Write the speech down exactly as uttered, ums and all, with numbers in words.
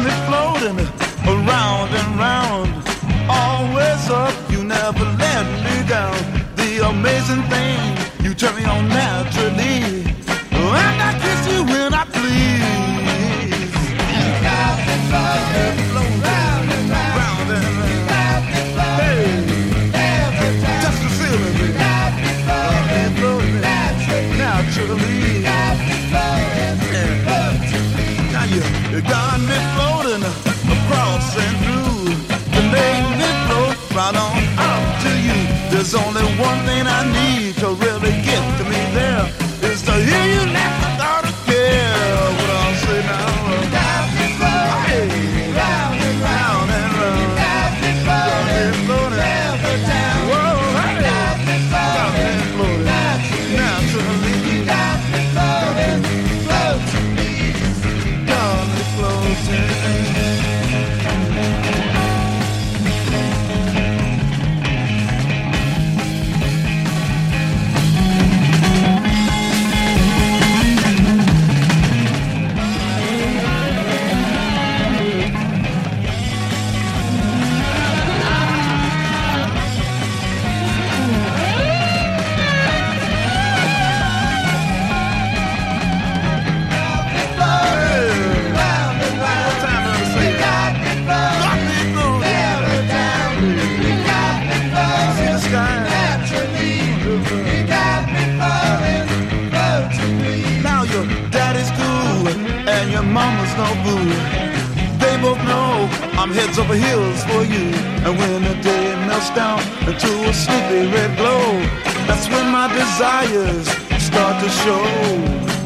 me floating around and round. Always up, you never let me down. The amazing thing, you turn me on naturally. And I kiss you when I please. You got me floating round and round, round and round. Hey, every time. Just the feeling, baby. You got me floating, floating naturally. naturally. You got me floating, floating. Now you, you got me floating across and through. You made me float right on up to you. There's only one thing I need to really get to me there, is to hear you laugh without a care. What I'll say now. You got me floating round and round and round. You got me floating, floating every time. Whoa, hey. You got me floating naturally. You got me floating, floating. Got me floating. Mama's no boo. They both know I'm heads over heels for you. And when the day melts down into a sleepy red glow, that's when my desires start to show.